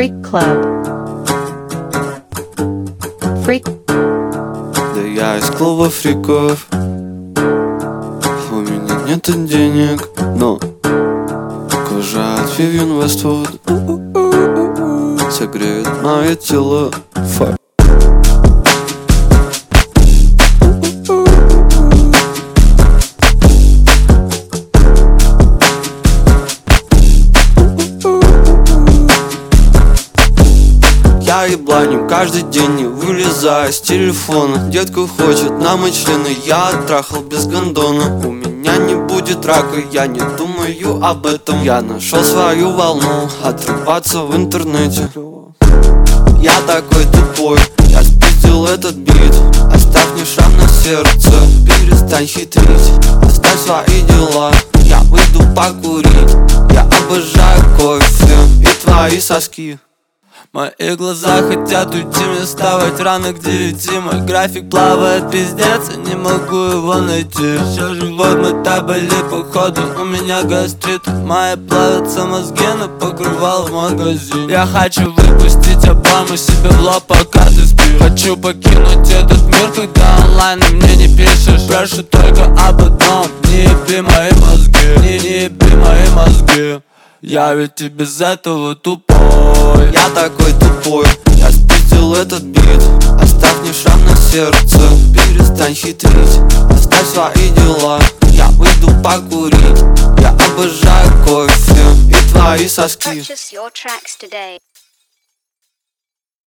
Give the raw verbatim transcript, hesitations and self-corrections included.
Freak Club. Freak. Да я из клуба фриков. У меня нет денег, но кожа от Vivienne Westwood согреет мое тело. Fuck. Я ебланю каждый день, не вылезая с телефона. Детка хочет на мои члены, я оттрахал без гондона. У меня не будет рака, я не думаю об этом. Я нашел свою волну, отрываться в интернете. Я такой тупой, я спиздил этот бит. Оставь мне шрам на сердце, перестань хитрить. Оставь свои дела, я выйду покурить. Я обожаю кофе и твои соски. Мои глаза хотят уйти, мне вставать рано к девяти. Мой график плавает, пиздец, я не могу его найти. Все живот мой табели, походу у меня гастрит. Мои плавятся мозги, но покрывал в магазине. Я хочу выпустить обойму себе в лоб, пока ты спишь. Хочу покинуть этот мир, когда онлайн мне не пишешь. Прошу только об одном, не еби мои мозги, не, не еби мои мозги. Я ведь и без этого тупой. Я такой тупой, я спиздил этот бит. Оставь мне шрам на сердце, перестань хитрить. Оставь свои дела, я выйду покурить. Я обожаю кофе и твои соски. Purchase your tracks today.